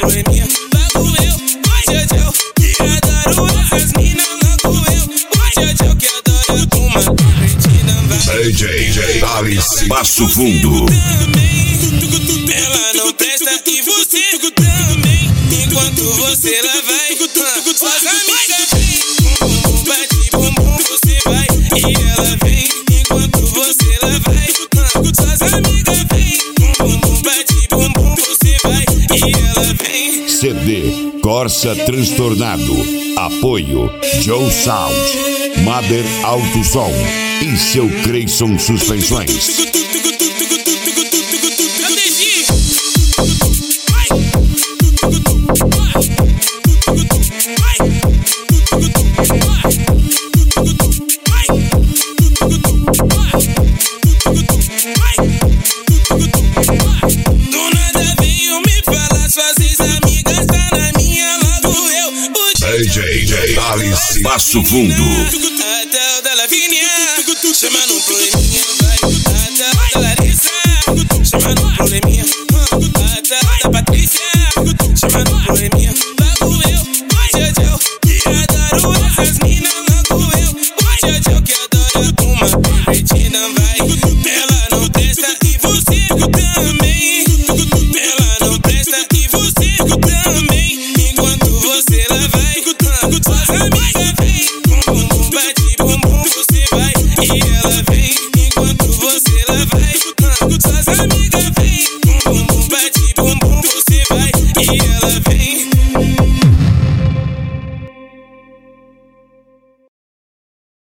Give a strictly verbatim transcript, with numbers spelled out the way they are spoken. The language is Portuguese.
probleminha. Logo eu, o tchau que adoro essas minas. Logo eu, o tchau que adoro uma divertida. D J Thales Passo Fundo. Ela não presta e você também. Enquanto você lá vai, suas amigas vem. Bum bum bate, bum bum você vai. E ela vem. Enquanto você lá vai, suas amigas vem. Bum bum bate, bum bum você vai. E ela vem. C D Corsa Transtornado. Apoio Joe Sound, Mother Alto Som e seu Creyson Suspensões. D J Thales Passo Fundo. Até o da Lavínia, chama no probleminha, vai. Até o da Larissa, chama no probleminha. Até o da Patrícia, chama no probleminha. Logo eu, o tchau que adoro essas minas. Logo eu, o tchau que adoro uma divertida, vai. Ela não presta e você também. Ela não presta e você também. Enquanto você lá vai, suas amigas vem. Bum bum bate, bum bum você vai. E ela vem. Enquanto você lá vai, suas amigas